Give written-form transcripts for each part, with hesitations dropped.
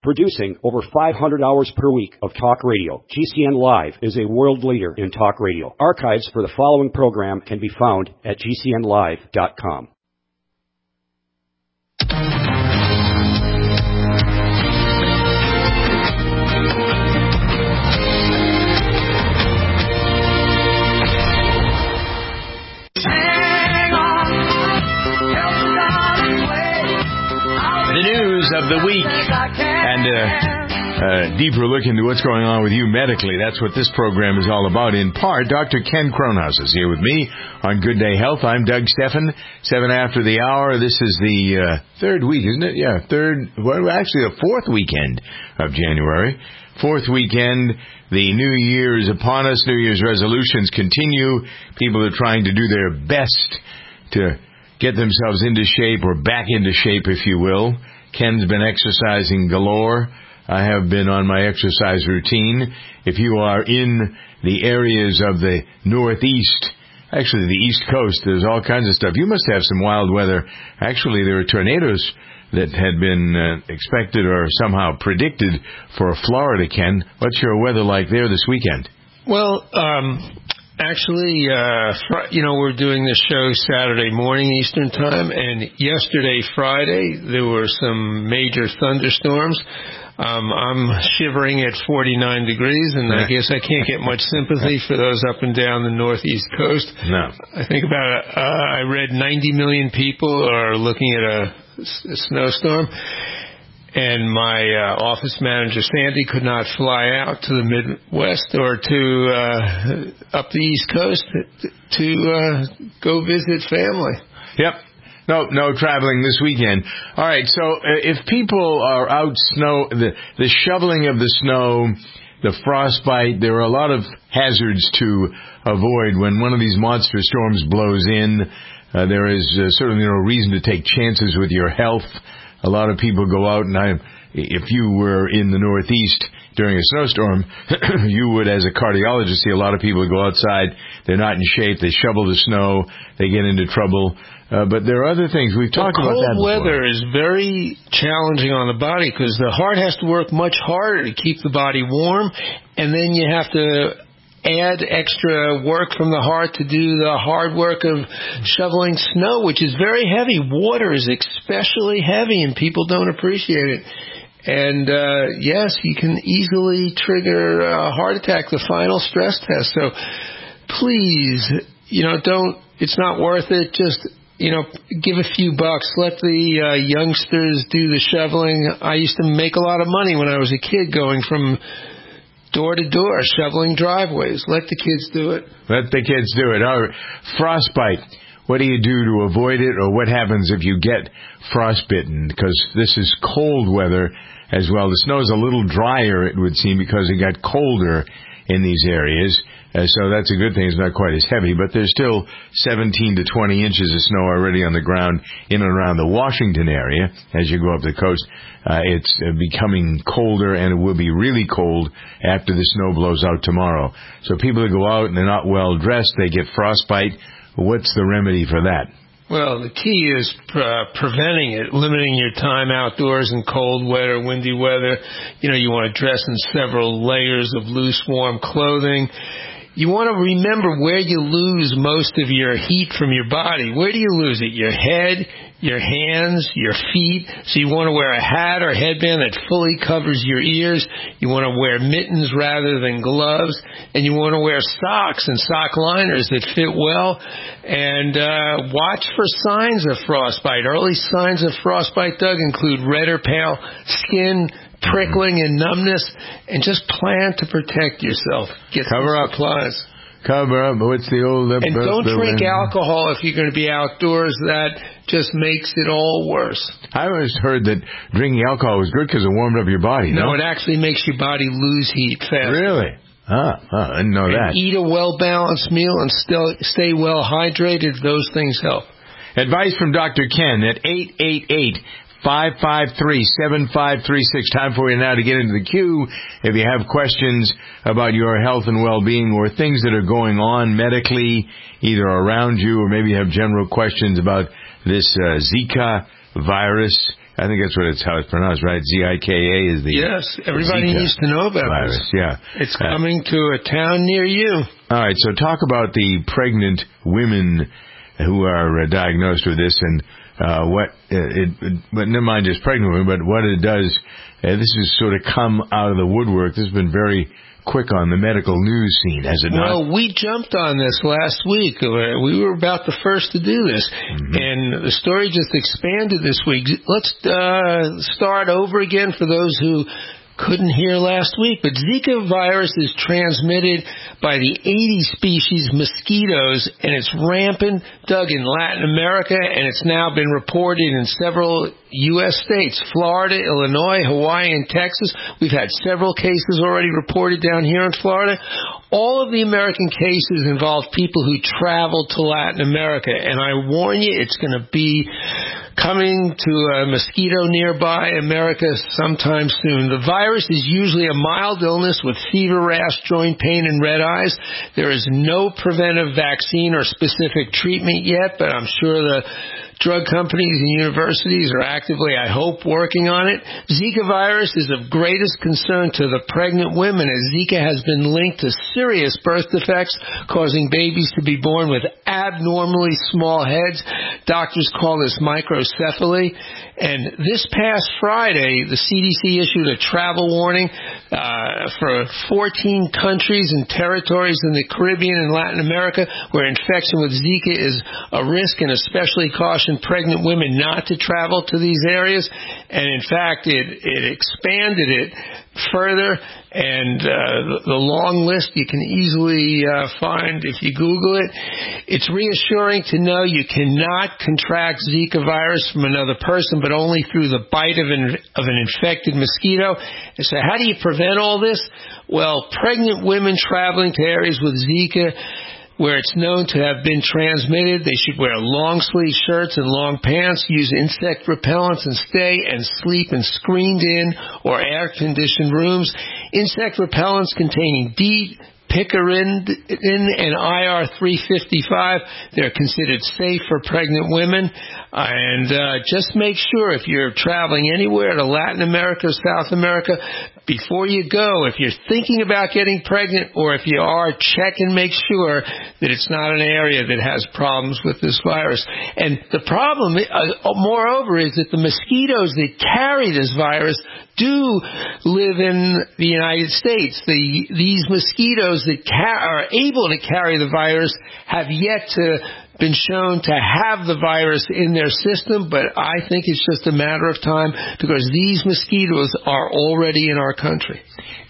Producing over 500 hours per week of talk radio, GCN Live is a world leader in talk radio. Archives for the following program can be found at GCNlive.com. The news of the week and a deeper look into what's going on with you medically. That's what this program is all about. In part, Dr. Ken Kronhaus is here with me on Good Day Health. I'm Doug Steffen, 7 after the hour. This is the third week, isn't it? Yeah, actually the fourth weekend of January. Fourth weekend, the New Year is upon us. New Year's resolutions continue. People are trying to do their best to get themselves into shape, or back into shape, if you will. Ken's been exercising galore. I have been on my exercise routine. If you are in the areas of the Northeast, actually the East Coast, there's all kinds of stuff. You must have some wild weather. Actually, there are tornadoes that had been expected or somehow predicted for Florida, Ken. What's your weather like there this weekend? Well, actually, we're doing this show Saturday morning Eastern Time, and yesterday, Friday, there were some major thunderstorms. I'm shivering at 49 degrees, and I guess I can't get much sympathy for those up and down the Northeast coast. No. I think I read 90 million people are looking at a snowstorm. And my office manager, Sandy, could not fly out to the Midwest or to up the East Coast to go visit family. Yep. No traveling this weekend. All right, so if people are out the shoveling of the snow, the frostbite, there are a lot of hazards to avoid when one of these monster storms blows in. There is certainly no reason to take chances with your health. A lot of people go out, and if you were in the Northeast during a snowstorm, you would, as a cardiologist, see a lot of people go outside. They're not in shape. They shovel the snow. They get into trouble. But there are other things. We've talked about that before. Cold weather is very challenging on the body because the heart has to work much harder to keep the body warm, and then you have to add extra work from the heart to do the hard work of shoveling snow, which is very heavy. Water is especially heavy, and people don't appreciate it. And, yes, you can easily trigger a heart attack, the final stress test. So please, it's not worth it. Just, give a few bucks. Let the youngsters do the shoveling. I used to make a lot of money when I was a kid going from door to door, shoveling driveways. Let the kids do it. Let the kids do it. All right. Frostbite. What do you do to avoid it, or what happens if you get frostbitten? Because this is cold weather as well. The snow is a little drier, it would seem, because it got colder in these areas. So that's a good thing. It's not quite as heavy, but there's still 17 to 20 inches of snow already on the ground in and around the Washington area as you go up the coast. It's becoming colder, and it will be really cold after the snow blows out tomorrow. So people who go out and they're not well dressed, they get frostbite. What's the remedy for that? Well, the key is preventing it, limiting your time outdoors in cold weather, windy weather. You want to dress in several layers of loose, warm clothing. You want to remember where you lose most of your heat from your body. Where do you lose it? Your head, your hands, your feet. So you want to wear a hat or headband that fully covers your ears. You want to wear mittens rather than gloves. And you want to wear socks and sock liners that fit well. And watch for signs of frostbite. Early signs of frostbite, Doug, include red or pale skin, prickling and numbness, and just plan to protect yourself. Get Cover up. Supplies. Cover up. What's the old... And don't drink alcohol if you're going to be outdoors. That just makes it all worse. I always heard that drinking alcohol was good because it warmed up your body. No, it actually makes your body lose heat fast. Really? I didn't know that. Eat a well-balanced meal and still stay well hydrated. Those things help. Advice from Dr. Ken at 888-553-7536. Time for you now to get into the queue. If you have questions about your health and well-being or things that are going on medically, either around you, or maybe you have general questions about this Zika virus, I think that's how it's pronounced, right? Zika is the Yes, everybody Zika needs to know about virus. this. Yeah, it's coming to a town near you. All right, so talk about the pregnant women who are diagnosed with this, and but never mind just pregnant women, but what it does. This has sort of come out of the woodwork. This has been very quick on the medical news scene, has it not? Well, we jumped on this last week. We were about the first to do this, and the story just expanded this week. Let's start over again for those who couldn't hear last week, but Zika virus is transmitted by the Aedes species mosquitoes, and it's rampant, Doug, in Latin America, and it's now been reported in several U.S. states, Florida, Illinois, Hawaii, and Texas. We've had several cases already reported down here in Florida. All of the American cases involve people who traveled to Latin America, and I warn you, it's going to be coming to a mosquito nearby America sometime soon. The virus is usually a mild illness with fever, rash, joint pain, and red eyes. There is no preventive vaccine or specific treatment yet, but I'm sure the drug companies and universities are actively, I hope, working on it. Zika virus is of greatest concern to the pregnant women, as Zika has been linked to serious birth defects, causing babies to be born with abnormally small heads. Doctors call this microcephaly. And this past Friday, the CDC issued a travel warning for 14 countries and territories in the Caribbean and Latin America where infection with Zika is a risk, and especially cautioned pregnant women not to travel to these areas. And in fact, it expanded it further, and the long list you can easily find if you Google it. It's reassuring to know you cannot contract Zika virus from another person, but only through the bite of an infected mosquito. And so how do you prevent all this? Well, pregnant women traveling to areas with Zika where it's known to have been transmitted, they should wear long-sleeve shirts and long pants, use insect repellents, and stay and sleep in screened-in or air-conditioned rooms. Insect repellents containing DEET, picaridin, and IR-355, they're considered safe for pregnant women. And just make sure if you're traveling anywhere to Latin America or South America, before you go, if you're thinking about getting pregnant, or if you are, check and make sure that it's not an area that has problems with this virus. And the problem, moreover, is that the mosquitoes that carry this virus do live in the United States. These mosquitoes that are able to carry the virus have yet to been shown to have the virus in their system, but I think it's just a matter of time because these mosquitoes are already in our country.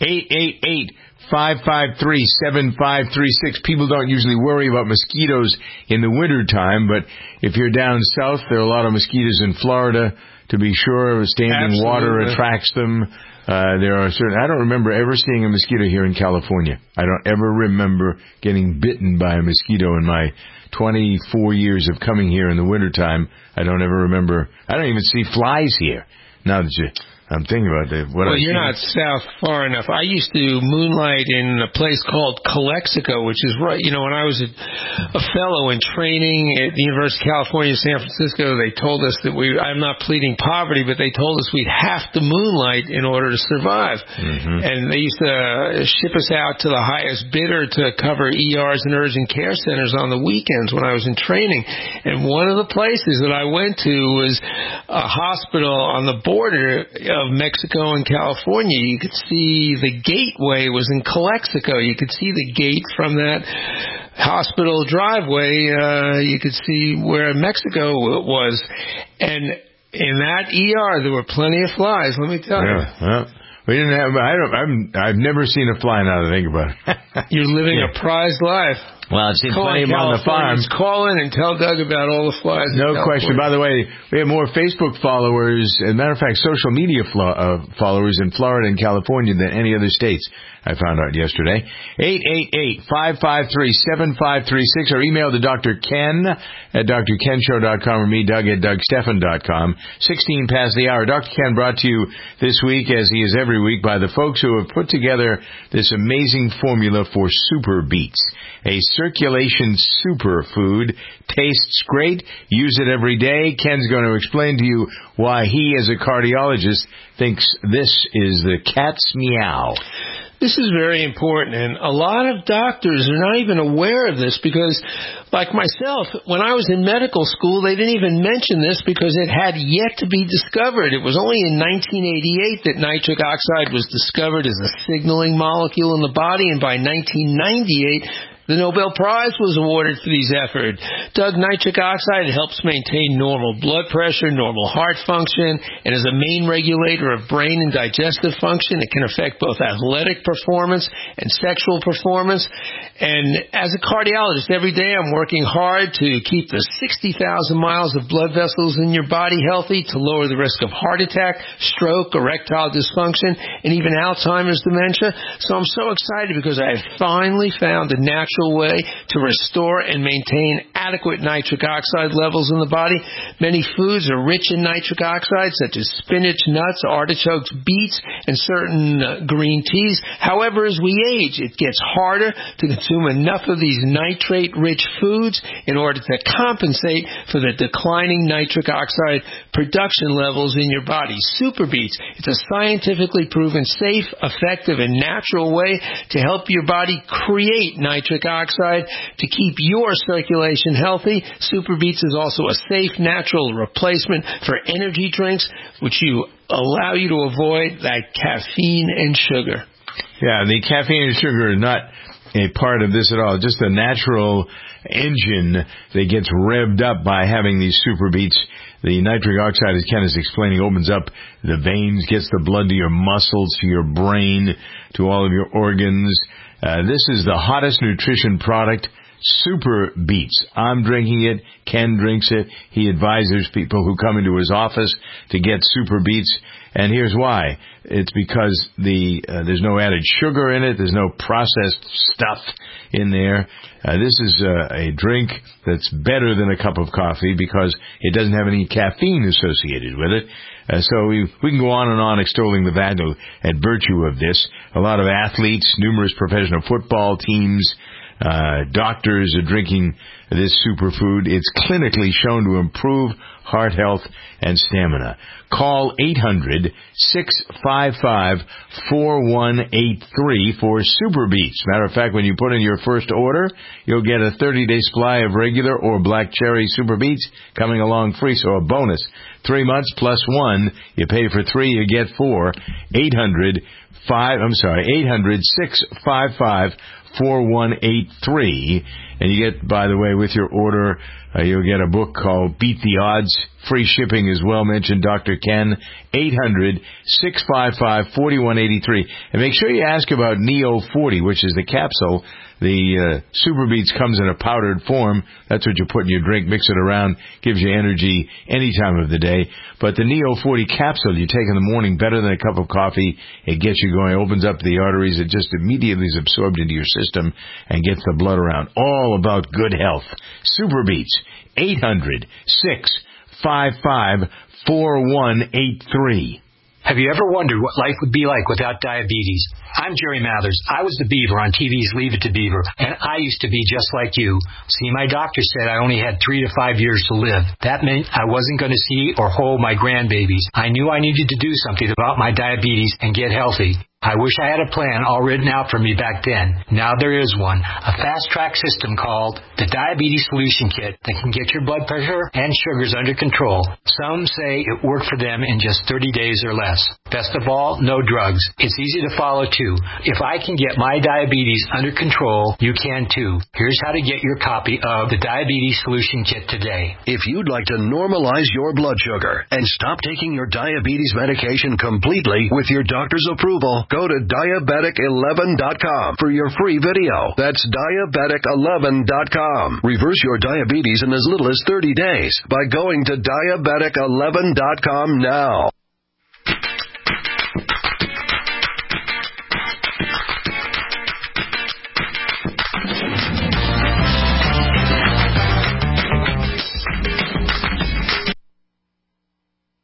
888-553-7536. People don't usually worry about mosquitoes in the wintertime, but if you're down south, there are a lot of mosquitoes in Florida, to be sure. Standing water attracts them. There are certain. I don't remember ever seeing a mosquito here in California. I don't ever remember getting bitten by a mosquito in my 24 years of coming here in the wintertime. I don't ever remember. I don't even see flies here. Now that I'm thinking about that. Well, you're not south far enough. I used to moonlight in a place called Calexico, which is right, when I was a fellow in training at the University of California, San Francisco, they told us that I'm not pleading poverty, but they told us we'd have to moonlight in order to survive. Mm-hmm. And they used to ship us out to the highest bidder to cover ERs and urgent care centers on the weekends when I was in training. And one of the places that I went to was a hospital on the border of Mexico and California. You could see the gateway was in Calexico. You could see the gate from that hospital driveway. You could see where Mexico was. And in that ER, there were plenty of flies, let me tell you. Well, we didn't have, I've never seen a fly now to think about it. You're living a prized life. Well, I've seen plenty of them on the farm. Call in and tell Doug about all the flies. No question. By the way, we have more Facebook followers, as a matter of fact, social media followers in Florida and California than any other states, I found out yesterday. 888-553-7536, or email to Dr. Ken at drkenshow.com, or me, Doug, at DougStephan.com. 16 past the hour. Dr. Ken brought to you this week, as he is every week, by the folks who have put together this amazing formula for Super Beets. A Circulation Superfood. Tastes great. Use it every day. Ken's going to explain to you why he, as a cardiologist, thinks this is the cat's meow. This is very important, and a lot of doctors are not even aware of this because, like myself, when I was in medical school, they didn't even mention this because it had yet to be discovered. It was only in 1988 that nitric oxide was discovered as a signaling molecule in the body, and by 1998, the Nobel Prize was awarded for these efforts. Doug, nitric oxide helps maintain normal blood pressure, normal heart function, and is a main regulator of brain and digestive function. It can affect both athletic performance and sexual performance. And as a cardiologist, every day I'm working hard to keep the 60,000 miles of blood vessels in your body healthy to lower the risk of heart attack, stroke, erectile dysfunction, and even Alzheimer's dementia. So I'm so excited because I have finally found a natural way to restore and maintain adequate nitric oxide levels in the body. Many foods are rich in nitric oxide, such as spinach, nuts, artichokes, beets, and certain green teas. However, as we age, it gets harder to consume enough of these nitrate-rich foods in order to compensate for the declining nitric oxide production levels in your body. Super Beets, it's a scientifically proven safe, effective, and natural way to help your body create nitric oxide to keep your circulation healthy. Super Beets is also a safe, natural replacement for energy drinks, which allow you to avoid that caffeine and sugar. Yeah, the caffeine and sugar are not a part of this at all. Just a natural engine that gets revved up by having these Super Beets. The nitric oxide, as Ken is explaining, opens up the veins, gets the blood to your muscles, to your brain, to all of your organs. This is the hottest nutrition product, Super Beets. I'm drinking it. Ken drinks it. He advises people who come into his office to get Super Beets. And here's why. It's because there's no added sugar in it. There's no processed stuff in there. This is a drink that's better than a cup of coffee because it doesn't have any caffeine associated with it. So we can go on and on extolling the value and virtue of this. A lot of athletes, numerous professional football teams, doctors are drinking this superfood. It's clinically shown to improve heart health and stamina. Call 800-655-4183 for Super Beets. Matter of fact, when you put in your first order, you'll get a 30-day supply of regular or black cherry Super Beets coming along free, so a bonus. 3 months plus 1. You pay for 3, you get 4. 800-655-4183. And you get, by the way, with your order, you'll get a book called Beat the Odds. Free shipping as well, mentioned Dr. Ken. 800-655-4183. And make sure you ask about Neo 40, which is the capsule. The Super Beets comes in a powdered form. That's what you put in your drink, mix it around, gives you energy any time of the day. But the Neo 40 capsule you take in the morning, better than a cup of coffee. It gets you going, opens up the arteries. It just immediately is absorbed into your system and gets the blood around. All about good health. Super Beets, 800-655-4183. Have you ever wondered what life would be like without diabetes? I'm Jerry Mathers. I was the Beaver on TV's Leave It to Beaver, and I used to be just like you. See, my doctor said I only had 3 to 5 years to live. That meant I wasn't going to see or hold my grandbabies. I knew I needed to do something about my diabetes and get healthy. I wish I had a plan all written out for me back then. Now there is one, a fast-track system called the Diabetes Solution Kit that can get your blood pressure and sugars under control. Some say it worked for them in just 30 days or less. Best of all, no drugs. It's easy to follow, too. If I can get my diabetes under control, you can, too. Here's how to get your copy of the Diabetes Solution Kit today. If you'd like to normalize your blood sugar and stop taking your diabetes medication completely with your doctor's approval, go to Diabetic11.com for your free video. That's Diabetic11.com. Reverse your diabetes in as little as 30 days by going to Diabetic11.com now. The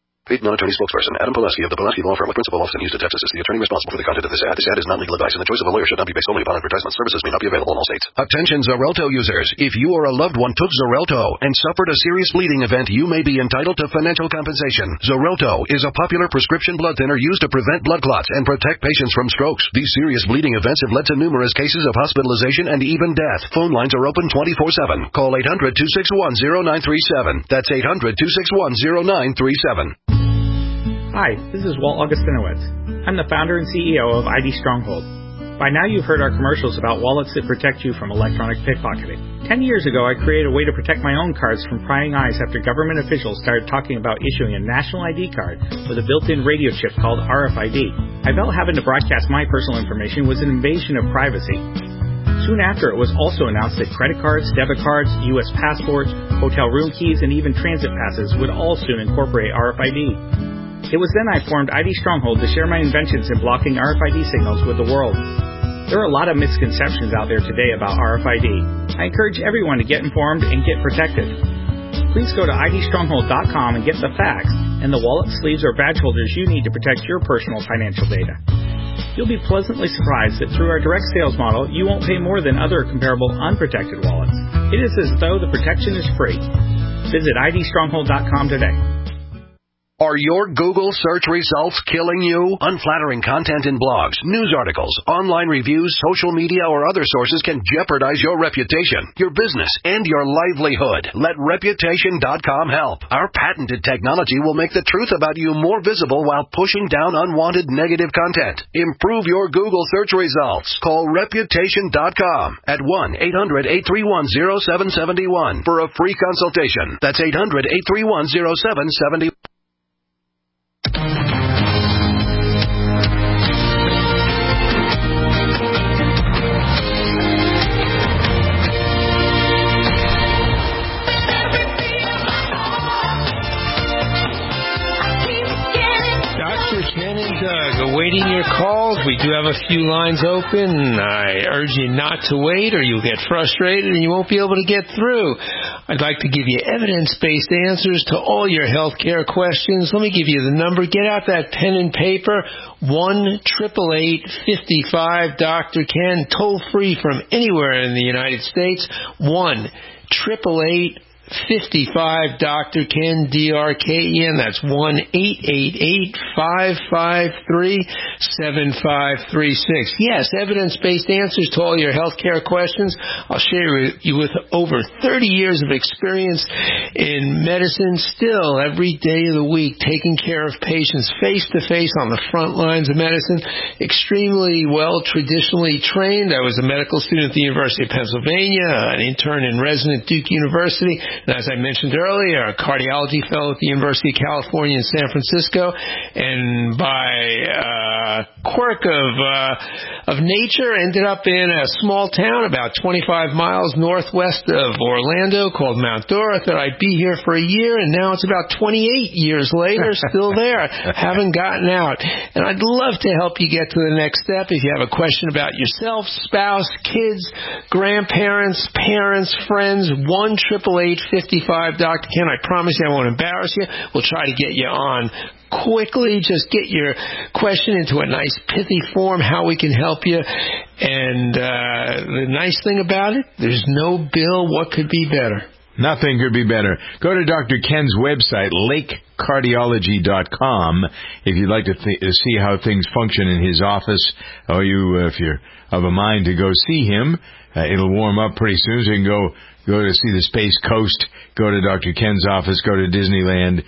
non-attorney spokesperson. Adam Pulaski of the Pulaski Law Firm with principal office in Houston, Texas, is the attorney responsible for the content of this ad. This ad is not legal advice, and the choice of a lawyer should not be based solely upon advertisement. Services may not be available in all states. Attention Xarelto users. If you or a loved one took Xarelto and suffered a serious bleeding event, you may be entitled to financial compensation. Xarelto is a popular prescription blood thinner used to prevent blood clots and protect patients from strokes. These serious bleeding events have led to numerous cases of hospitalization and even death. Phone lines are open 24/7. Call 800-261-0937. That's 800-261-0937. Hi, this is Walt Augustinowicz. I'm the founder and CEO of ID Stronghold. By now you've heard our commercials about wallets that protect you from electronic pickpocketing. 10 years ago, I created a way to protect my own cards from prying eyes after government officials started talking about issuing a national ID card with a built-in radio chip called RFID. I felt having to broadcast my personal information was an invasion of privacy. Soon after, it was also announced that credit cards, debit cards, U.S. passports, hotel room keys, and even transit passes would all soon incorporate RFID. It was then I formed ID Stronghold to share my inventions in blocking RFID signals with the world. There are a lot of misconceptions out there today about RFID. I encourage everyone to get informed and get protected. Please go to idstronghold.com and get the facts and the wallet, sleeves, or badge holders you need to protect your personal financial data. You'll be pleasantly surprised that through our direct sales model, you won't pay more than other comparable unprotected wallets. It is as though the protection is free. Visit idstronghold.com today. Are your Google search results killing you? Unflattering content in blogs, news articles, online reviews, social media, or other sources can jeopardize your reputation, your business, and your livelihood. Let Reputation.com help. Our patented technology will make the truth about you more visible while pushing down unwanted negative content. Improve your Google search results. Call Reputation.com at 1-800-831-0771 for a free consultation. That's 800-831-0771. Awaiting your calls. We do have a few lines open. I urge you not to wait or you'll get frustrated and you won't be able to get through. I'd like to give you evidence-based answers to all your health care questions. Let me give you the number. Get out that pen and paper. 1-888-55-Dr. Ken. Toll free from anywhere in the United States. 1-888-55 Ken, DRKEN. That's 1-888-553-7536. Yes, evidence-based answers to all your health care questions. I'll share with you with over 30 years of experience in medicine, still every day of the week, taking care of patients face-to-face on the front lines of medicine. Extremely well traditionally trained. I was a medical student at the University of Pennsylvania, an intern and resident at Duke University. And as I mentioned earlier, a cardiology fellow at the University of California in San Francisco, and by quirk of nature, ended up in a small town about 25 miles northwest of Orlando called Mount Dora. Thought I'd be here for a year, and now it's about 28 years later, still there. Haven't gotten out. And I'd love to help you get to the next step. If you have a question about yourself, spouse, kids, grandparents, parents, friends, 1-888-55-Dr. Ken. I promise you I won't embarrass you. We'll try to get you on quickly. Just get your question into a nice pithy form, how we can help you. And the nice thing about it, there's no bill. What could be better? Nothing could be better. Go to Dr. Ken's website, lakecardiology.com, if you'd like to see how things function in his office, or if you're of a mind to go see him. It'll warm up pretty soon, so you can go to see the Space Coast, go to Dr. Ken's office, go to Disneyland.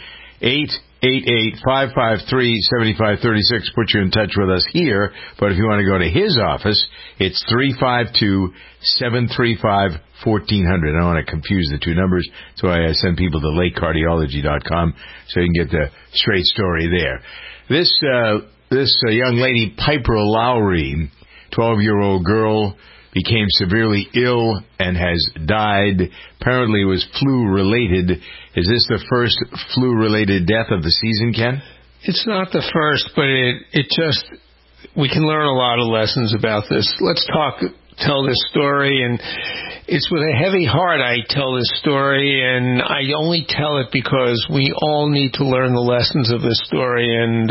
888-553-7536 puts you in touch with us here. But if you want to go to his office, it's 352-735-1400. I don't want to confuse the two numbers, so I send people to lakecardiology.com so you can get the straight story there. This young lady, Piper Lowry, 12-year-old girl, became severely ill and has died. Apparently it was flu-related. Is this the first flu-related death of the season, Ken? It's not the first, but it just, we can learn a lot of lessons about this. Let's talk tell this story, and it's with a heavy heart I tell this story, and I only tell it because we all need to learn the lessons of this story. And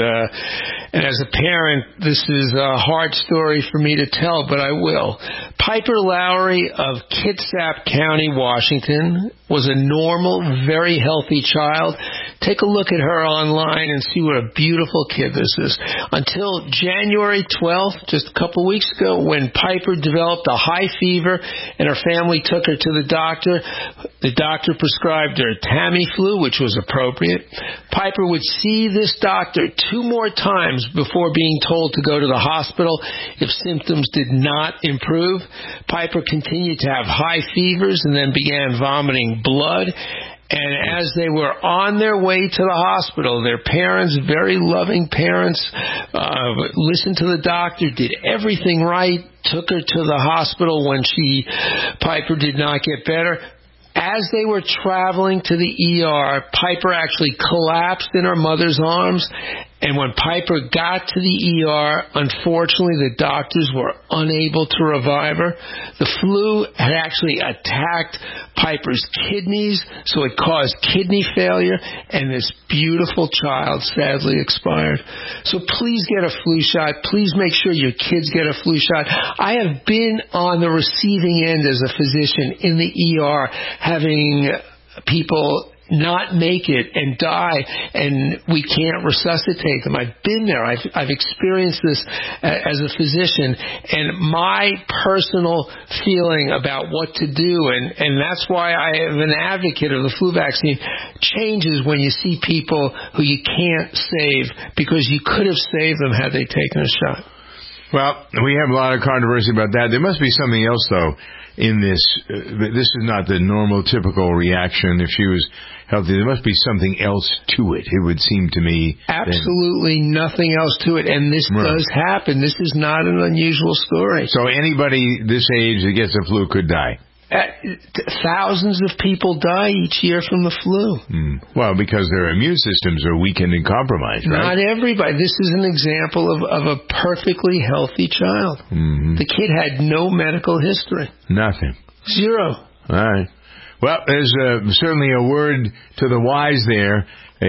as a parent, this is a hard story for me to tell, but I will. Piper Lowry of Kitsap County, Washington, was a normal, very healthy child. Take a look at her online and see what a beautiful kid this is. Until January 12th, just a couple weeks ago, when Piper developed a high fever and her family took her to the doctor. The doctor prescribed her Tamiflu, which was appropriate. Piper would see this doctor 2 more times before being told to go to the hospital if symptoms did not improve. Piper continued to have high fevers and then began vomiting blood. And as they were on their way to the hospital, their parents, very loving parents, listened to the doctor, did everything right, took her to the hospital when Piper did not get better. As they were traveling to the ER, Piper actually collapsed in her mother's arms. And when Piper got to the ER, unfortunately, the doctors were unable to revive her. The flu had actually attacked Piper's kidneys, so it caused kidney failure, and this beautiful child sadly expired. So please get a flu shot. Please make sure your kids get a flu shot. I have been on the receiving end as a physician in the ER, having people not make it and die, and we can't resuscitate them. I've been there. I've experienced this as a physician, and my personal feeling about what to do, and that's why I am an advocate of the flu vaccine, changes when you see people who you can't save because you could have saved them had they taken a shot. Well, we have a lot of controversy about that. There must be something else, though, in this. This is not the normal, typical reaction if she was healthy. There must be something else to it, it would seem to me. Absolutely nothing else to it, and this does happen. This is not an unusual story. So anybody this age that gets the flu could die? Thousands of people die each year from the flu. Well, because their immune systems are weakened and compromised, right? Not everybody. This is an example of a perfectly healthy child. Mm-hmm. The kid had no medical history. Nothing. Zero. All right. Well, there's certainly a word to the wise there.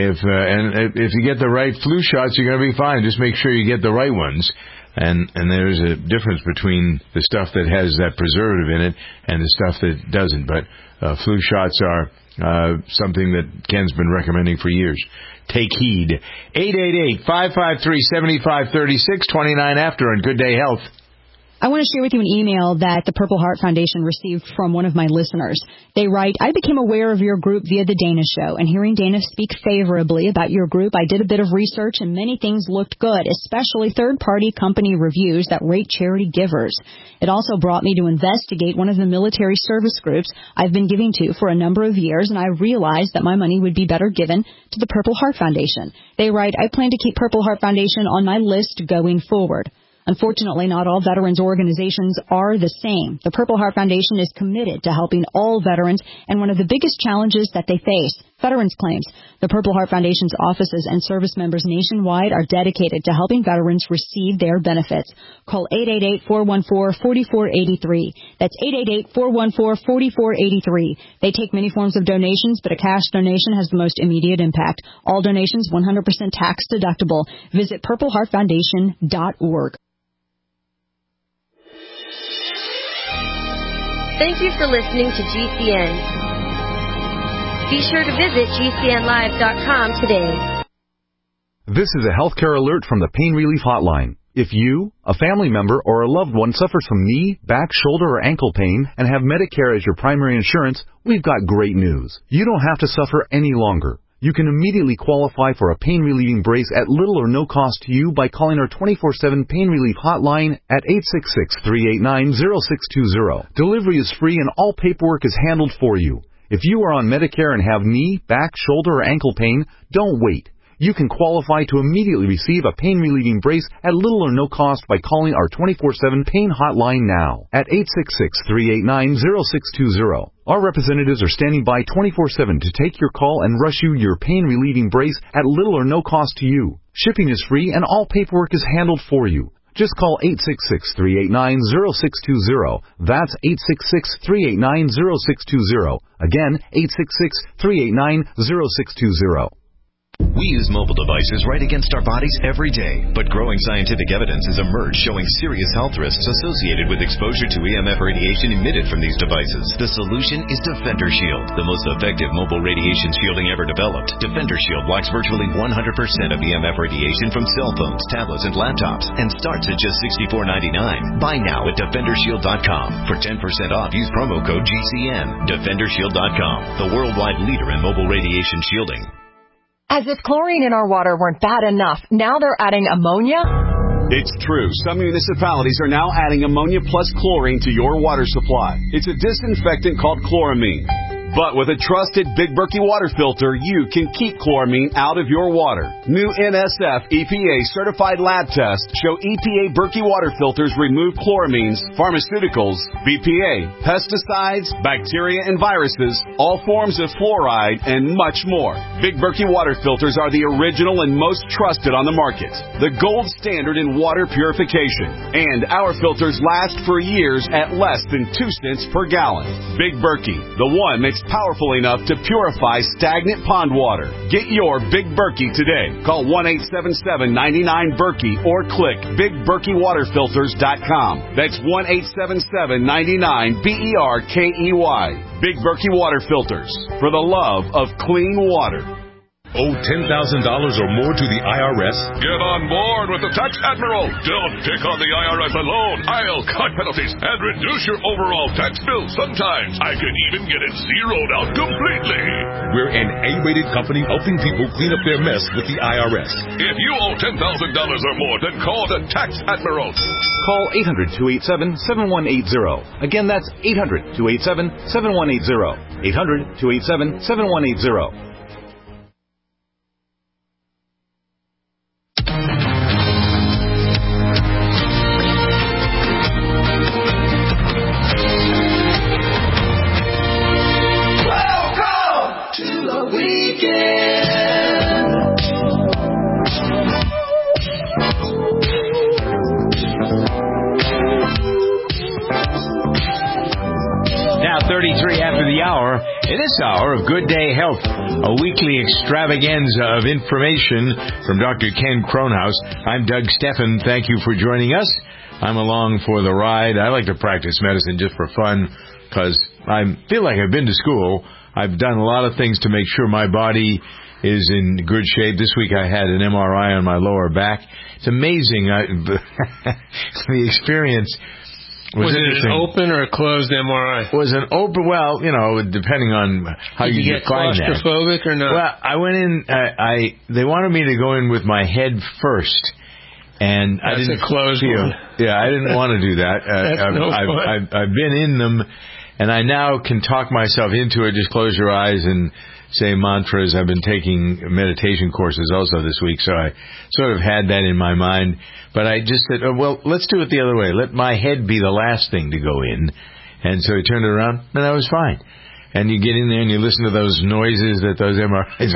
If you get the right flu shots, you're going to be fine. Just make sure you get the right ones. And there's a difference between the stuff that has that preservative in it and the stuff that doesn't. But flu shots are something that Ken's been recommending for years. Take heed. 888-553-7536, 29 after on Good Day Health. I want to share with you an email that the Purple Heart Foundation received from one of my listeners. They write, I became aware of your group via the Dana Show, and hearing Dana speak favorably about your group, I did a bit of research, and many things looked good, especially third-party company reviews that rate charity givers. It also brought me to investigate one of the military service groups I've been giving to for a number of years, and I realized that my money would be better given to the Purple Heart Foundation. They write, I plan to keep Purple Heart Foundation on my list going forward. Unfortunately, not all veterans organizations are the same. The Purple Heart Foundation is committed to helping all veterans, and one of the biggest challenges that they face, veterans claims. The Purple Heart Foundation's offices and service members nationwide are dedicated to helping veterans receive their benefits. Call 888-414-4483. That's 888-414-4483. They take many forms of donations, but a cash donation has the most immediate impact. All donations 100% tax deductible. Visit purpleheartfoundation.org. Thank you for listening to GCN. Be sure to visit GCNlive.com today. This is a healthcare alert from the Pain Relief Hotline. If you, a family member, or a loved one suffers from knee, back, shoulder, or ankle pain and have Medicare as your primary insurance, we've got great news. You don't have to suffer any longer. You can immediately qualify for a pain-relieving brace at little or no cost to you by calling our 24/7 Pain Relief Hotline at 866-389-0620. Delivery is free and all paperwork is handled for you. If you are on Medicare and have knee, back, shoulder, or ankle pain, don't wait. You can qualify to immediately receive a pain-relieving brace at little or no cost by calling our 24/7 Pain Hotline now at 866-389-0620. Our representatives are standing by 24/7 to take your call and rush you your pain-relieving brace at little or no cost to you. Shipping is free and all paperwork is handled for you. Just call 866-389-0620. That's 866-389-0620. Again, 866-389-0620. We use mobile devices right against our bodies every day, but growing scientific evidence has emerged showing serious health risks associated with exposure to EMF radiation emitted from these devices. The solution is Defender Shield, the most effective mobile radiation shielding ever developed. Defender Shield blocks virtually 100% of EMF radiation from cell phones, tablets, and laptops, and starts at just $64.99. Buy now at DefenderShield.com. For 10% off, use promo code GCN. DefenderShield.com, the worldwide leader in mobile radiation shielding. As if chlorine in our water weren't bad enough, now they're adding ammonia? It's true. Some municipalities are now adding ammonia plus chlorine to your water supply. It's a disinfectant called chloramine. But with a trusted Big Berkey water filter, you can keep chloramine out of your water. New NSF EPA certified lab tests show EPA Berkey water filters remove chloramines, pharmaceuticals, BPA, pesticides, bacteria and viruses, all forms of fluoride, and much more. Big Berkey water filters are the original and most trusted on the market. The gold standard in water purification. And our filters last for years at less than 2 cents per gallon. Big Berkey, the one that's powerful enough to purify stagnant pond water. Get your Big Berkey today. Call 1-877-99-BERKEY or click BigBerkeyWaterFilters.com. That's 1-877-99-BERKEY. Big Berkey Water Filters, for the love of clean water. Owe $10,000 or more to the IRS? Get on board with the Tax Admiral. Don't take on the IRS alone. I'll cut penalties and reduce your overall tax bill. Sometimes I can even get it zeroed out completely. We're an A-rated company helping people clean up their mess with the IRS. If you owe $10,000 or more, then call the Tax Admiral. Call 800-287-7180. Again, that's 800-287-7180. 800-287-7180. Now 33 after the hour, in this hour of Good Day Health, a weekly extravaganza of information from Dr. Ken Kronhaus. I'm Doug Steffen. Thank you for joining us. I'm along for the ride. I like to practice medicine just for fun because I feel like I've been to school. I've done a lot of things to make sure my body is in good shape. This week I had an MRI on my lower back. It's amazing. The experience was it an open or a closed MRI? Was an open, well, you know, depending on how you define that. Did you get claustrophobic or not? Well, I went in, they wanted me to go in with my head first. And That's I didn't a closed one. Yeah, I didn't want to do that. I've been in them, and I now can talk myself into it. Just close your eyes and say mantras. I've been taking meditation courses also this week, so I sort of had that in my mind. But I just said, oh, well, let's do it the other way. Let my head be the last thing to go in. And so I turned it around, and that was fine. And you get in there and you listen to those noises that those MRIs.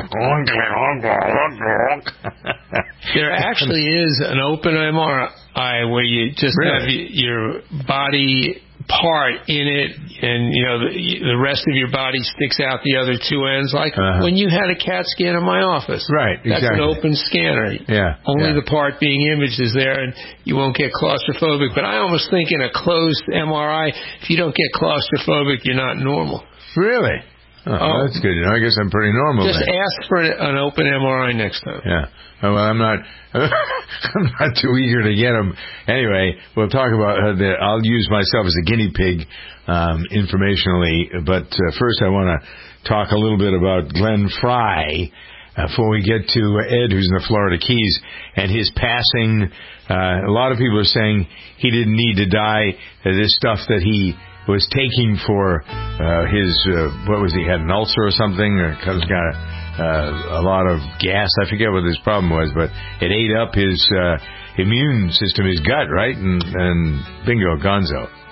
There actually is an open MRI where you just have your body part in it, and you know the rest of your body sticks out the other two ends, like when you had a CAT scan in my office. Right, that's exactly. an open scanner. Yeah, only the part being imaged is there, and you won't get claustrophobic. But I almost think in a closed MRI, if you don't get claustrophobic, you're not normal. Really? Oh, that's good. I guess I'm pretty normal. Just ask for an open MRI next time. Yeah. Well, I'm not too eager to get them. Anyway, we'll talk about I'll use myself as a guinea pig informationally. But first I want to talk a little bit about Glenn Fry before we get to Ed, who's in the Florida Keys, and his passing. A lot of people are saying he didn't need to die. This stuff that he was taking for his, what was he, had an ulcer or something, or got a lot of gas. I forget what his problem was, but it ate up his immune system, his gut, right? And bingo, gonzo.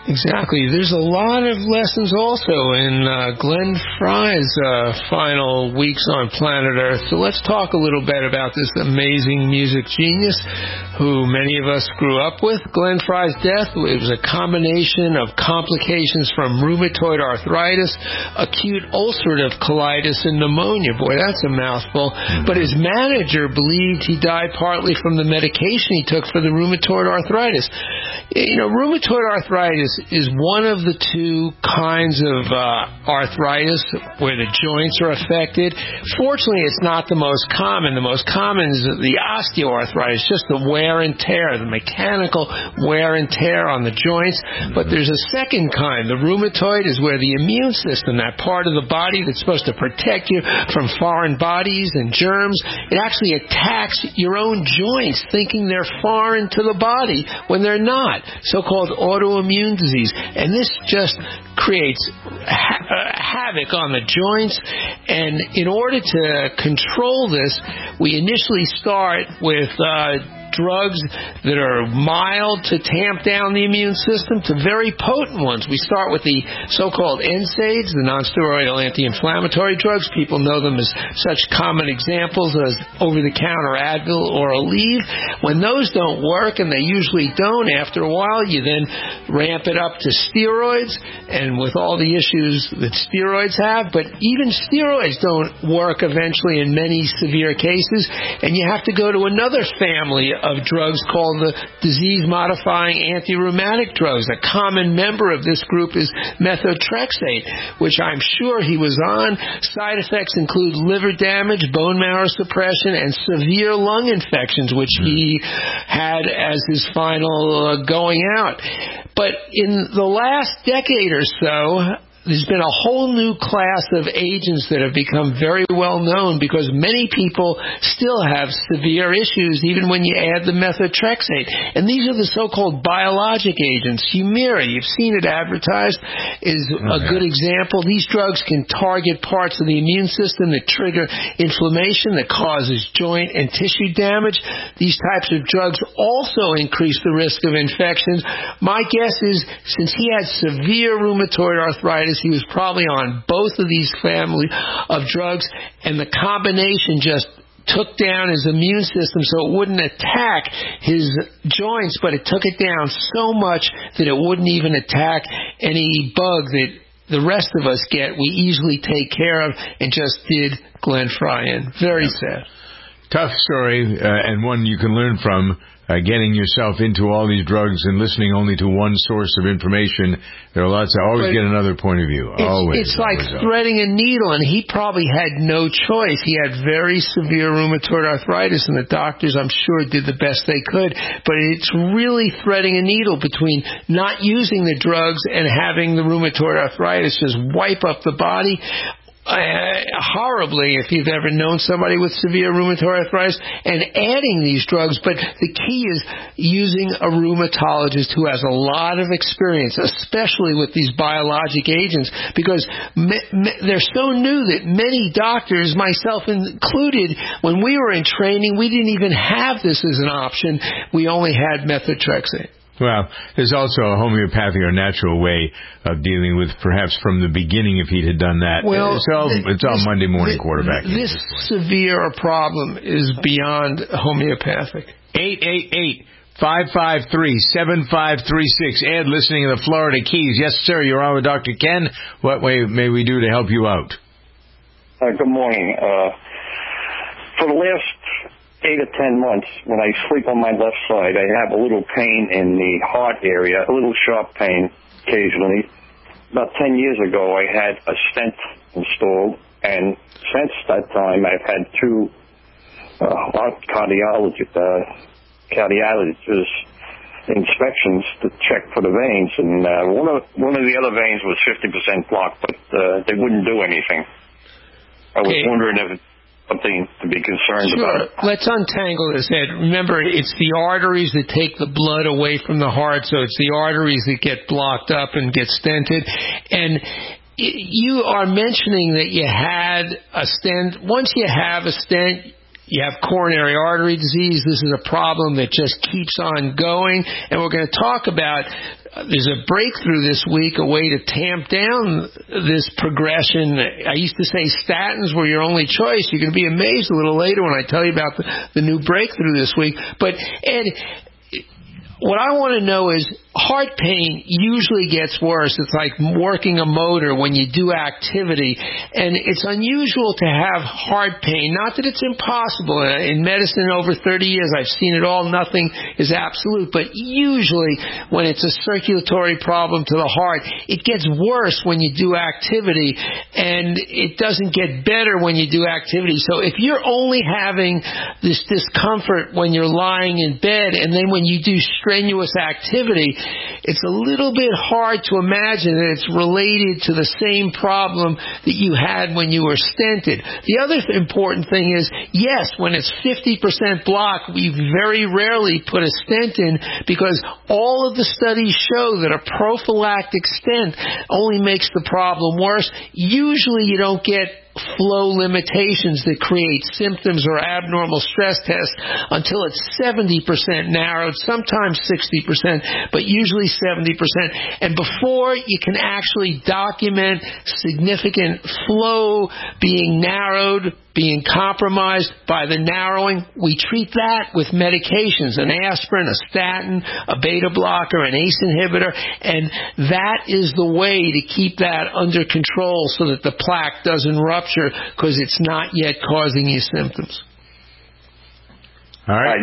Exactly. There's a lot of lessons also in Glenn Frey's final weeks on planet Earth. So let's talk a little bit about this amazing music genius who many of us grew up with. Glenn Frey's death, it was a combination of complications from rheumatoid arthritis, acute ulcerative colitis, and pneumonia. Boy, that's a mouthful. But his manager believed he died partly from the medication he took for the rheumatoid arthritis. You know, rheumatoid arthritis is one of the two kinds of arthritis where the joints are affected. Fortunately, it's not the most common. The most common is the osteoarthritis, just the wear and tear, the mechanical wear and tear on the joints. But there's a second kind. The rheumatoid is where the immune system, that part of the body that's supposed to protect you from foreign bodies and germs, it actually attacks your own joints, thinking they're foreign to the body when they're not. So-called autoimmune disease. And this just creates havoc on the joints. And in order to control this, we initially start with drugs that are mild to tamp down the immune system to very potent ones. We start with the so-called NSAIDs, the non-steroidal anti-inflammatory drugs. People know them as such common examples as over-the-counter Advil or Aleve. When those don't work, and they usually don't, after a while, you then ramp it up to steroids, and with all the issues that steroids have. But even steroids don't work eventually in many severe cases, and you have to go to another family of drugs called the disease-modifying anti-rheumatic drugs. A common member of this group is methotrexate, which I'm sure he was on. Side effects include liver damage, bone marrow suppression, and severe lung infections, which he had as his final going out. But in the last decade or so, there's been a whole new class of agents that have become very well known because many people still have severe issues even when you add the methotrexate. And these are the so-called biologic agents. Humira, you've seen it advertised, is a good example. These drugs can target parts of the immune system that trigger inflammation that causes joint and tissue damage. These types of drugs also increase the risk of infections. My guess is since he had severe rheumatoid arthritis, he was probably on both of these family of drugs, and the combination just took down his immune system so it wouldn't attack his joints, but it took it down so much that it wouldn't even attack any bug that the rest of us get. We easily take care of, and just did Glenn Frey in. Very sad. Tough story, and one you can learn from. Getting yourself into all these drugs and listening only to one source of information. There are lots of, always get another point of view. It's like threading a needle, and he probably had no choice. He had very severe rheumatoid arthritis, and the doctors, I'm sure, did the best they could. But it's really threading a needle between not using the drugs and having the rheumatoid arthritis just wipe up the body. Horribly, if you've ever known somebody with severe rheumatoid arthritis, and adding these drugs. But the key is using a rheumatologist who has a lot of experience, especially with these biologic agents, because they're so new that many doctors, myself included, when we were in training, we didn't even have this as an option. We only had methotrexate. Well, there's also a homeopathic or natural way of dealing with, perhaps from the beginning, if he had done that. Well, it's all Monday morning quarterbacking. This severe a problem is beyond homeopathic. 888-553-7536. Ed, listening in the Florida Keys. Yes, sir, you're on with Dr. Ken. What way may we do to help you out? Good morning. For the last 8 or 10 months, when I sleep on my left side, I have a little pain in the heart area, a little sharp pain occasionally. About 10 years ago, I had a stent installed, and since that time, I've had 2 cardiologists inspections to check for the veins, and one of the other veins was 50% blocked, but they wouldn't do anything. I was wondering if something to be concerned about. Let's untangle this, Ed. Remember, it's the arteries that take the blood away from the heart, so it's the arteries that get blocked up and get stented. And you are mentioning that you had a stent. Once you have a stent, You have coronary artery disease. This is a problem that just keeps on going. And we're going to talk about, there's a breakthrough this week, a way to tamp down this progression. I used to say statins were your only choice. You're going to be amazed a little later when I tell you about the new breakthrough this week. But, Ed, what I want to know is, heart pain usually gets worse. It's like working a motor when you do activity. And it's unusual to have heart pain. Not that it's impossible. In medicine over 30 years, I've seen it all. Nothing is absolute. But usually when it's a circulatory problem to the heart, it gets worse when you do activity. And it doesn't get better when you do activity. So if you're only having this discomfort when you're lying in bed, and then when you do strenuous activity, it's a little bit hard to imagine that it's related to the same problem that you had when you were stented. The other important thing is, yes, when it's 50% block, we very rarely put a stent in, because all of the studies show that a prophylactic stent only makes the problem worse. Usually you don't get flow limitations that create symptoms or abnormal stress tests until it's 70% narrowed, sometimes 60%, but usually 70%. And before you can actually document significant flow being narrowed, being compromised by the narrowing, we treat that with medications, an aspirin, a statin, a beta blocker, an ACE inhibitor, and that is the way to keep that under control so that the plaque doesn't rupture, because it's not yet causing you symptoms. All right.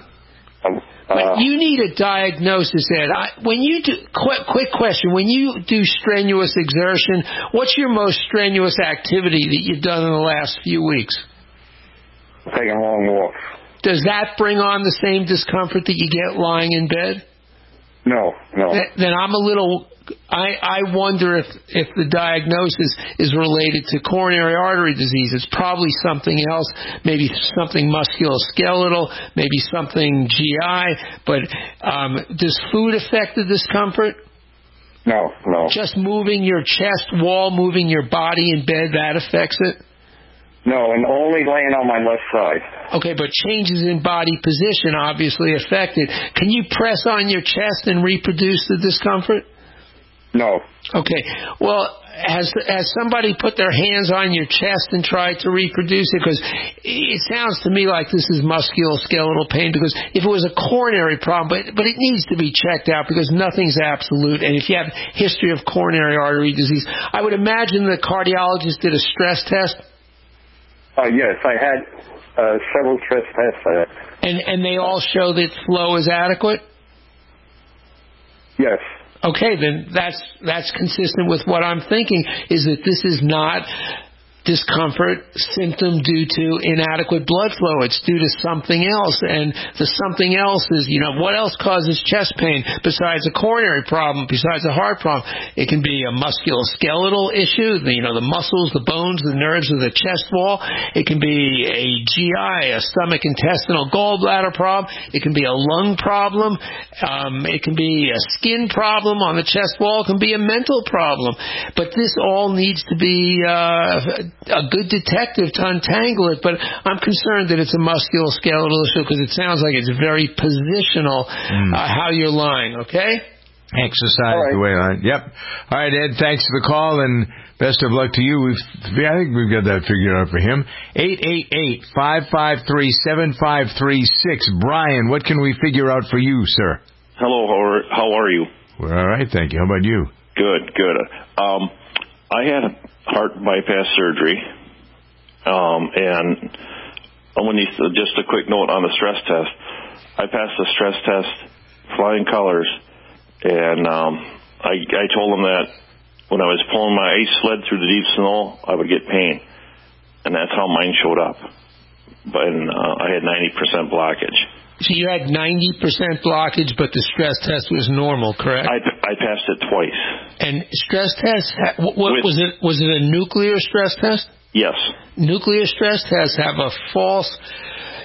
But you need a diagnosis, Ed. When you do, quick question, when you do strenuous exertion, what's your most strenuous activity that you've done in the last few weeks? Taking a long walk. Does that bring on the same discomfort that you get lying in bed? No. Then I'm a little... I wonder if the diagnosis is related to coronary artery disease. It's probably something else, maybe something musculoskeletal, maybe something GI. But does food affect the discomfort? No. Just moving your chest wall, moving your body in bed, that affects it? No, and only laying on my left side. Okay, but changes in body position obviously affect it. Can you press on your chest and reproduce the discomfort? No. Okay. Well, has somebody put their hands on your chest and tried to reproduce it? Because it sounds to me like this is musculoskeletal pain, because if it was a coronary problem, but it needs to be checked out, because nothing's absolute. And if you have history of coronary artery disease, I would imagine the cardiologist did a stress test. Yes, I had several stress tests. And they all show that flow is adequate? Yes. Okay, then that's consistent with what I'm thinking, is that this is not discomfort symptom due to inadequate blood flow. It's due to something else. And the something else is, what else causes chest pain besides a coronary problem, besides a heart problem? It can be a musculoskeletal issue, the muscles, the bones, the nerves of the chest wall. It can be a GI, a stomach intestinal gallbladder problem. It can be a lung problem. It can be a skin problem on the chest wall. It can be a mental problem. But this all needs to be a good detective to untangle it, but I'm concerned that it's a musculoskeletal issue, because it sounds like it's very positional how you're lying, okay? Exercise the way I... Yep. All right, Ed, thanks for the call, and best of luck to you. I think we've got that figured out for him. 888-553-7536. Brian, what can we figure out for you, sir? Hello, how are you? We're all right, thank you. How about you? Good. I had heart bypass surgery, and just a quick note on the stress test. I passed the stress test, flying colors, and I told them that when I was pulling my ice sled through the deep snow, I would get pain, and that's how mine showed up. And I had 90% blockage. So you had 90% blockage, but the stress test was normal, correct? I passed it twice. And stress test, was it a nuclear stress test? Yes. Nuclear stress tests have a false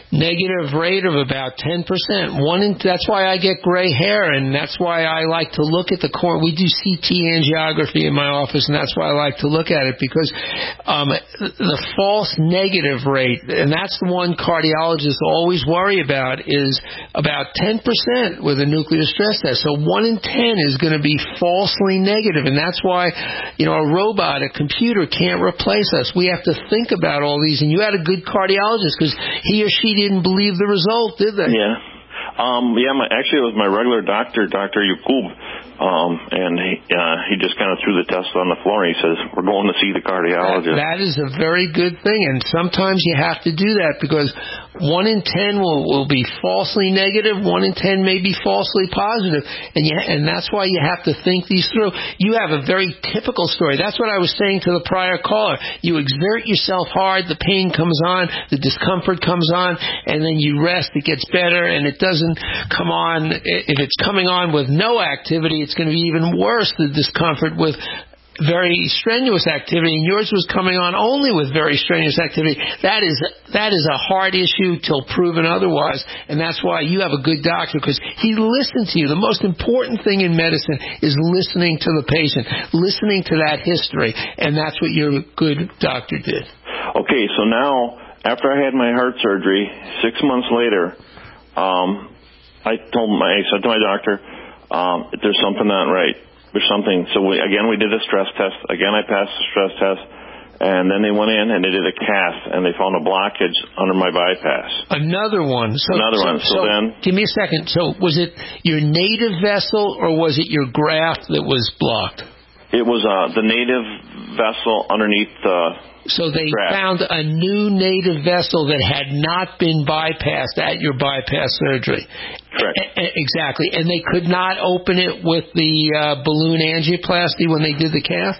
negative rate of about 10%. That's why I get gray hair, and that's why I like to look at the corner. We do CT angiography in my office, and that's why I like to look at it, because the false negative rate, and that's the one cardiologists always worry about, is about 10% with a nuclear stress test. So 1 in 10 is going to be falsely negative, and that's why, a robot, a computer can't replace us. We have to think about all these, and you had a good cardiologist because he or she didn't believe the result, did they? Yeah. Actually, it was my regular doctor, Dr. Yakub, and he just kind of threw the test on the floor, and he says, we're going to see the cardiologist. That is a very good thing, and sometimes you have to do that, because 1 in 10 will be falsely negative, 1 in 10 may be falsely positive, and that's why you have to think these through. You have a very typical story. That's what I was saying to the prior caller. You exert yourself hard, the pain comes on, the discomfort comes on, and then you rest, it gets better, and it doesn't come on. If it's coming on with no activity, it's going to be even worse, the discomfort with very strenuous activity, and yours was coming on only with very strenuous activity. That is a hard issue till proven otherwise, and that's why you have a good doctor, because he listens to you. The most important thing in medicine is listening to the patient, listening to that history, and that's what your good doctor did. Okay, so now, after I had my heart surgery, 6 months later, I told my doctor, there's something not right. There's something. So we did a stress test. Again, I passed the stress test. And then they went in and they did a cath, and they found a blockage under my bypass. Another one. So then, give me a second. So was it your native vessel, or was it your graft that was blocked? It was the native vessel underneath the... So they found a new native vessel that had not been bypassed at your bypass surgery. Correct. Exactly. And they could not open it with the balloon angioplasty when they did the cath?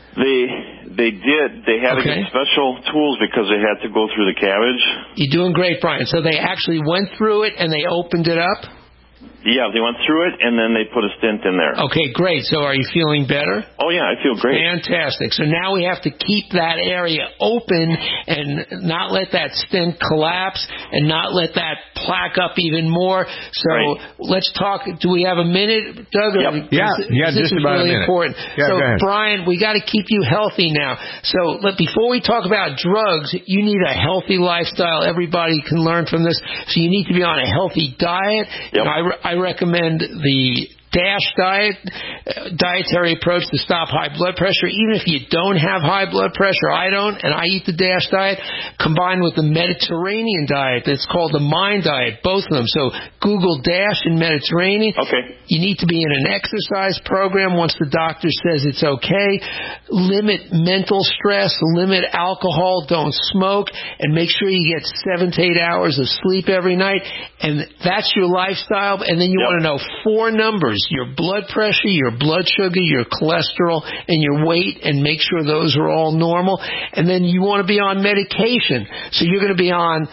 They did. They had to get special tools because they had to go through the cabbage. You're doing great, Brian. So they actually went through it and they opened it up? Yeah, they went through it, and then they put a stent in there. Okay, great. So are you feeling better? Oh, yeah, I feel great. Fantastic. So now we have to keep that area open and not let that stent collapse and not let that plaque up even more. So let's talk. Do we have a minute, Doug? Yep. Yeah, this just is about really a minute. Important. Yeah, so, go ahead. Brian, we got to keep you healthy now. So before we talk about drugs, you need a healthy lifestyle. Everybody can learn from this. So you need to be on a healthy diet. Yep. I recommend the DASH diet, dietary approach to stop high blood pressure. Even if you don't have high blood pressure, I don't, and I eat the DASH diet, combined with the Mediterranean diet that's called the MIND diet, both of them. So Google DASH and Mediterranean. Okay. You need to be in an exercise program once the doctor says it's okay. Limit mental stress, limit alcohol, don't smoke, and make sure you get 7 to 8 hours of sleep every night. And that's your lifestyle. And then you want to know 4 numbers: your blood pressure, your blood sugar, your cholesterol, and your weight, and make sure those are all normal. And then you want to be on medication. So you're going to be on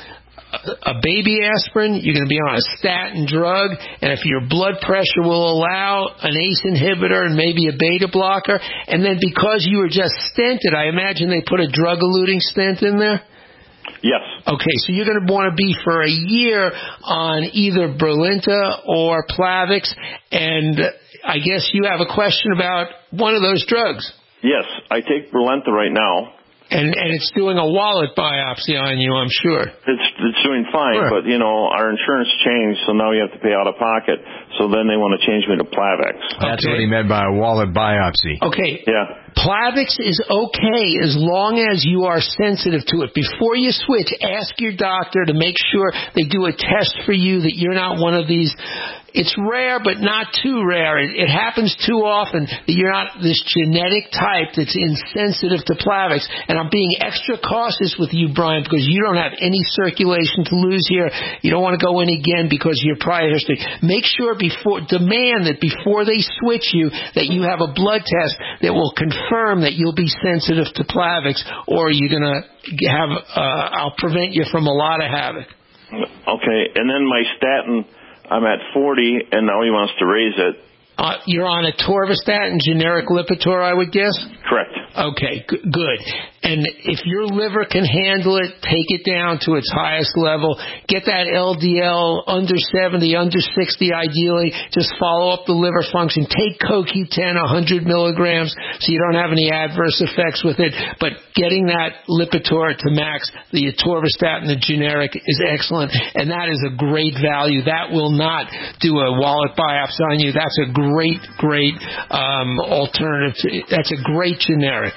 a baby aspirin, you're going to be on a statin drug, and if your blood pressure will allow, an ACE inhibitor and maybe a beta blocker. And then because you were just stented, I imagine they put a drug-eluting stent in there? Yes. Okay, so you're going to want to be for a year on either Brilinta or Plavix, and I guess you have a question about one of those drugs. Yes, I take Brilinta right now. And it's doing a wallet biopsy on you, I'm sure. It's doing fine, but, our insurance changed, so now you have to pay out of pocket. So then they want to change me to Plavix. That's what he meant by a wallet biopsy. Okay. Yeah. Plavix is okay as long as you are sensitive to it. Before you switch, ask your doctor to make sure they do a test for you that you're not one of these. It's rare, but not too rare. It happens too often that you're not this genetic type that's insensitive to Plavix. And I'm being extra cautious with you, Brian, because you don't have any circulation to lose here. You don't want to go in again because of your prior history. Make sure demand that before they switch you, that you have a blood test that will confirm that you'll be sensitive to Plavix, or you're going to have, I'll prevent you from a lot of havoc. Okay, and then my statin, I'm at 40, and now he wants to raise it. You're on a Torvastatin, generic Lipitor, I would guess? Correct. Okay, good. And if your liver can handle it, take it down to its highest level. Get that LDL under 70, under 60 ideally. Just follow up the liver function. Take CoQ10, 100 milligrams, so you don't have any adverse effects with it. But getting that Lipitor to max, the atorvastatin, the generic, is excellent. And that is a great value. That will not do a wallet biopsy on you. That's a great alternative. That's a great generic.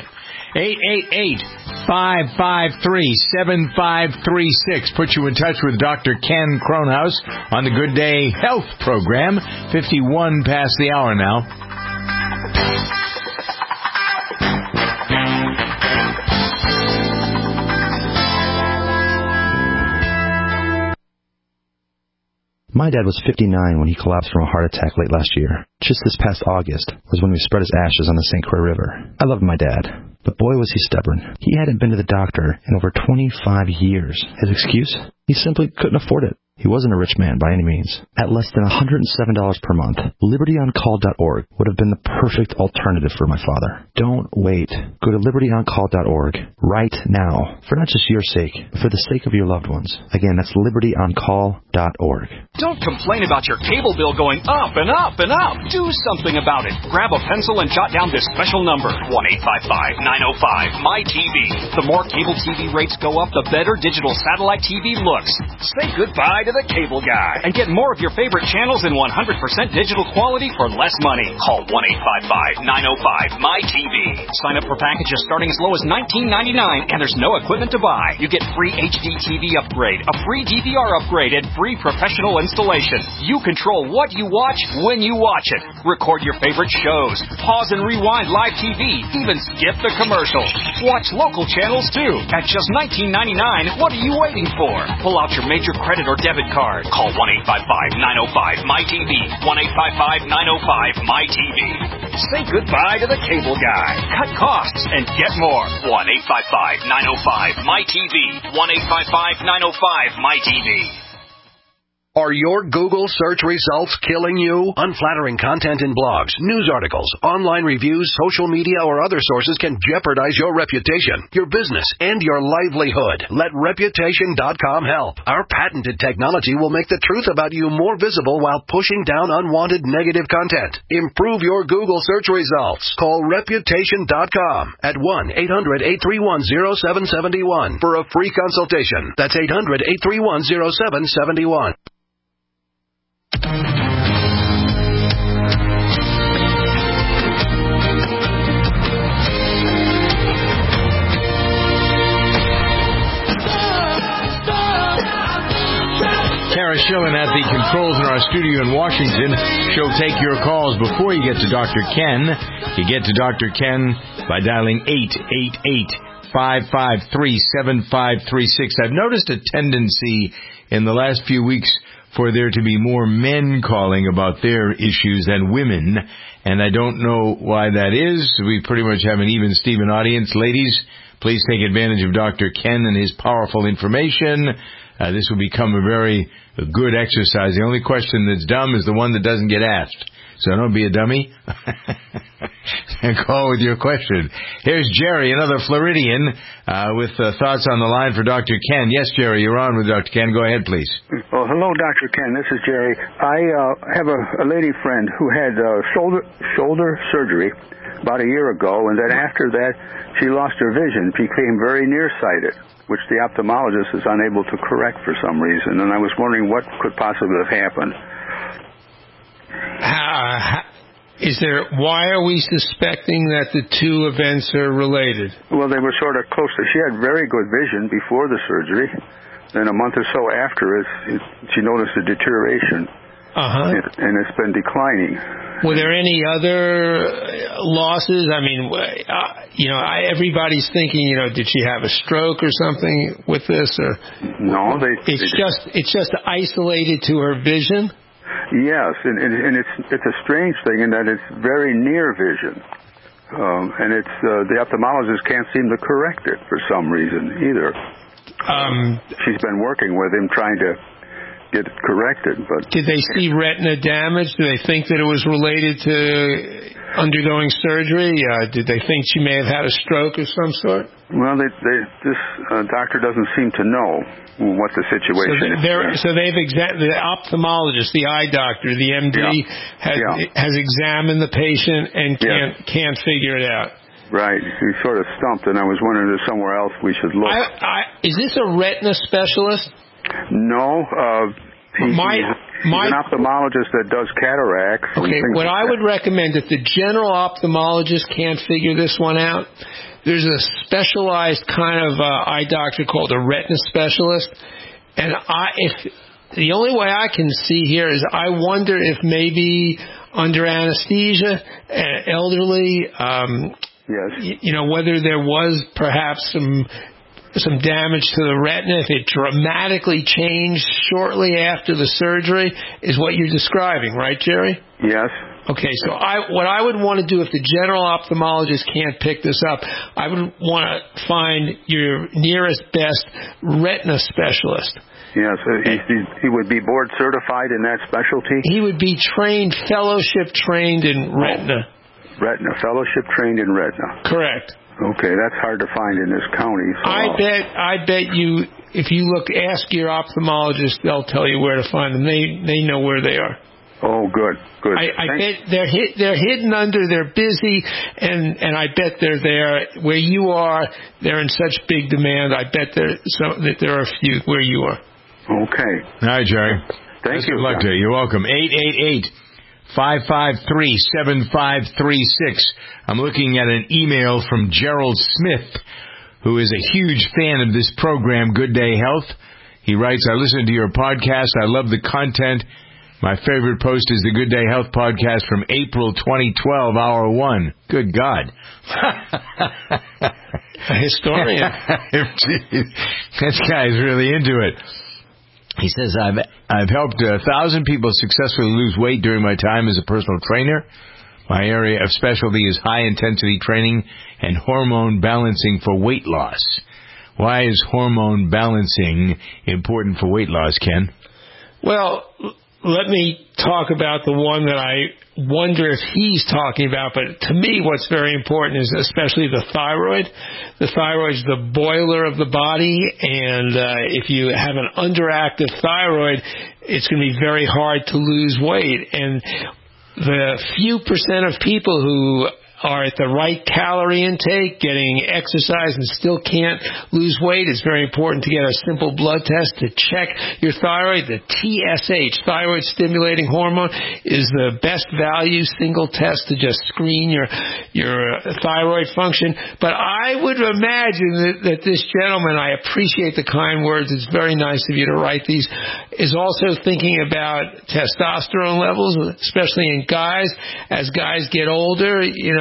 888-553-7536. Put you in touch with Dr. Ken Kronhaus on the Good Day Health program. 51 past the hour now. My dad was 59 when he collapsed from a heart attack late last year. Just this past August was when we spread his ashes on the St. Croix River. I loved my dad, but boy was he stubborn. He hadn't been to the doctor in over 25 years. His excuse? He simply couldn't afford it. He wasn't a rich man by any means. At less than $107 per month, LibertyOnCall.org would have been the perfect alternative for my father. Don't wait. Go to LibertyOnCall.org right now, for not just your sake, but for the sake of your loved ones. Again, that's LibertyOnCall.org. Don't complain about your cable bill going up and up and up. Do something about it. Grab a pencil and jot down this special number, 1-855-905-MY-TV. The more cable TV rates go up, the better digital satellite TV looks. Say goodbye to the cable guy and get more of your favorite channels in 100% digital quality for less money. Call 1-855-905-MY-TV. Sign up for packages starting as low as $19.99, and there's no equipment to buy. You get free HD TV upgrade, a free DVR upgrade, and free professional installation. You control what you watch when you watch it. Record your favorite shows, pause and rewind live TV, even skip the commercials. Watch local channels too. At just $19.99, what are you waiting for? Pull out your major credit or debit card. Call 1-855-905-MY-TV. 1-855-905-MY-TV. Say goodbye to the cable guy. Cut costs and get more. 1-855-905-MY-TV. 1-855-905-MY-TV. Are your Google search results killing you? Unflattering content in blogs, news articles, online reviews, social media, or other sources can jeopardize your reputation, your business, and your livelihood. Let Reputation.com help. Our patented technology will make the truth about you more visible while pushing down unwanted negative content. Improve your Google search results. Call Reputation.com at 1-800-831-0771 for a free consultation. That's 800-831-0771. Kara Schillen at the controls in our studio in Washington. She'll take your calls before you get to Dr. Ken. You get to Dr. Ken by dialing 888-553-7536. I've noticed a tendency in the last few weeks for there to be more men calling about their issues than women, and I don't know why that is. We pretty much have an even-Steven audience. Ladies, please take advantage of Dr. Ken and his powerful information. This will become a very good exercise. The only question that's dumb is the one that doesn't get asked. So don't be a dummy and call with your question. Here's Jerry, another Floridian, with thoughts on the line for Dr. Ken. Yes, Jerry, you're on with Dr. Ken. Go ahead, please. Well, hello, Dr. Ken. This is Jerry. I have a lady friend who had shoulder surgery about a year ago, and then after that, she lost her vision, became very nearsighted, which the ophthalmologist is unable to correct for some reason. And I was wondering what could possibly have happened. Why are we suspecting that the two events are related? Well, they were sort of close. She had very good vision before the surgery. Then a month or so after, she noticed a deterioration. And it's been declining. Were there any other losses? I mean, everybody's thinking, did she have a stroke or something with this? Or no, it's just isolated to her vision. Yes, and it's a strange thing in that it's very near vision, and it's the ophthalmologist can't seem to correct it for some reason either. She's been working with him trying to get it corrected, but did they see retina damage? Do they think that it was related to undergoing surgery? Did they think she may have had a stroke of some sort? Well, this doctor doesn't seem to know what the situation is. So they've the ophthalmologist, the eye doctor, the MD, has examined the patient and can't figure it out. Right. He's sort of stumped, and I was wondering if there's somewhere else we should look. Is this a retina specialist? No. He's an ophthalmologist that does cataracts. Okay, what I would recommend, if the general ophthalmologist can't figure this one out, there's a specialized kind of eye doctor called a retina specialist. And if the only way I can see here is I wonder if maybe under anesthesia, elderly, whether there was perhaps some damage to the retina, if it dramatically changed shortly after the surgery, is what you're describing, right, Jerry? Yes. Okay, so what I would want to do if the general ophthalmologist can't pick this up, I would want to find your nearest best retina specialist. Yes, he would be board certified in that specialty? He would be fellowship trained in retina. Retina, fellowship trained in retina. Correct. Okay, that's hard to find in this county. So I bet you, if you ask your ophthalmologist, they'll tell you where to find them. They know where they are. Oh, good. I bet they're hidden under. They're busy, and I bet they're there where you are. They're in such big demand. I bet that there are a few where you are. Okay. All right, Jerry. Thank you. Good luck to you. You're welcome. 888-553-7536. I'm looking at an email from Gerald Smith, who is a huge fan of this program, Good Day Health. He writes, I listen to your podcast. I love the content. My favorite post is the Good Day Health podcast from April 2012, hour 1. Good God. A historian. This guy's really into it. He says, I've helped 1,000 people successfully lose weight during my time as a personal trainer. My area of specialty is high-intensity training and hormone balancing for weight loss. Why is hormone balancing important for weight loss, Ken? Well, let me talk about the one that I wonder if he's talking about, but to me what's very important is especially the thyroid. The thyroid is the boiler of the body, and if you have an underactive thyroid, it's going to be very hard to lose weight. And the few percent of people who are at the right calorie intake, getting exercise, and still can't lose weight, it's very important to get a simple blood test to check your thyroid. The TSH, thyroid stimulating hormone, is the best value single test to just screen your thyroid function. But I would imagine that this gentleman, I appreciate the kind words, it's very nice of you to write these, is also thinking about testosterone levels, especially in guys. As guys get older,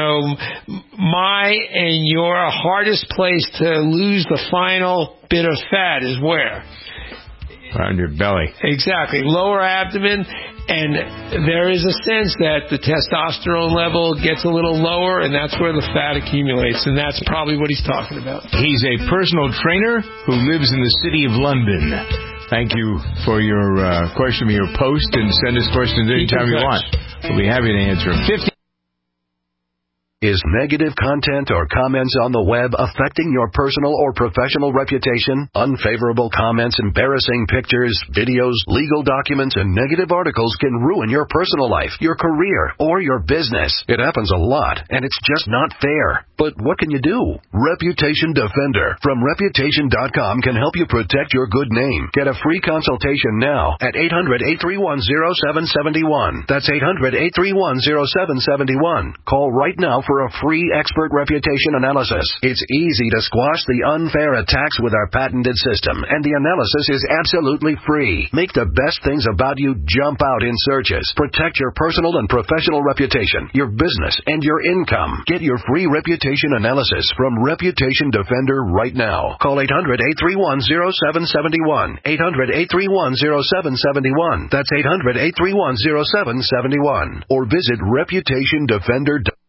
my and your hardest place to lose the final bit of fat is where? Around your belly. Exactly. Lower abdomen. And there is a sense that the testosterone level gets a little lower, and that's where the fat accumulates. And that's probably what he's talking about. He's a personal trainer who lives in the city of London. Thank you for your question, your post, and send us questions anytime you want. We'll be happy to answer them. Is negative content or comments on the web affecting your personal or professional reputation? Unfavorable comments, embarrassing pictures, videos, legal documents, and negative articles can ruin your personal life, your career, or your business. It happens a lot, and it's just not fair. But what can you do? Reputation Defender from Reputation.com can help you protect your good name. Get a free consultation now at 800-831-0771. That's 800-831-0771. Call right now for a free expert reputation analysis. It's easy to squash the unfair attacks with our patented system, and the analysis is absolutely free. Make the best things about you jump out in searches. Protect your personal and professional reputation, your business, and your income. Get your free reputation analysis from Reputation Defender right now. Call 800-831-0771. 800-831-0771. That's 800-831-0771. Or visit ReputationDefender.com.